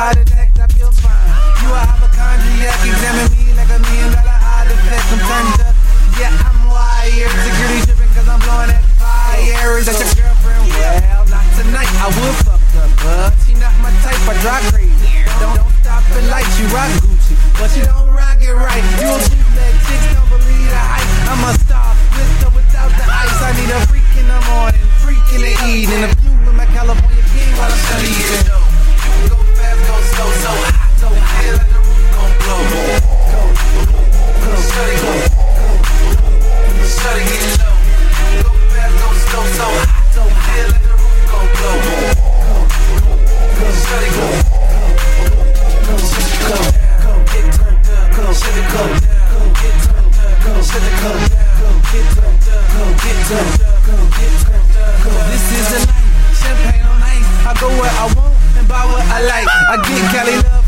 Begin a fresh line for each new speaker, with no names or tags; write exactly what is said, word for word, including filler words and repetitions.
heart attack, I feel fine. You a hypochondriac, examine me like a million dollar eye defect. I'm turned up, yeah, I'm wired. Security tripping cause I'm blowing that fire. Is that your girlfriend? Well, not tonight, I would fuck her, but she not my type, I drive crazy. Don't, don't stop it like she rock Gucci, but she don't rock it right. You a bootleg, chicks don't believe the hype. I'm a star, with or without the ice. I need a freak in the morning, freak in the evening. A few with my California king while I'm studying. You can go fast, go slow, so hot, so high, like the roof gon' blow. Go, go, go, shut it, go, go, shut it, get low. Go fast, go slow, so hot, so high, like the roof gon' blow. Go, go, go, shut it, go, go, shut it, go, go, get turned up, go, shut it, go, go, get turned up, go, shut it, go, go, get turned up, go, get turned up, go, get turned up, go. This is the night, champagne on ice. I go where I want and buy what I like. I get Cali love.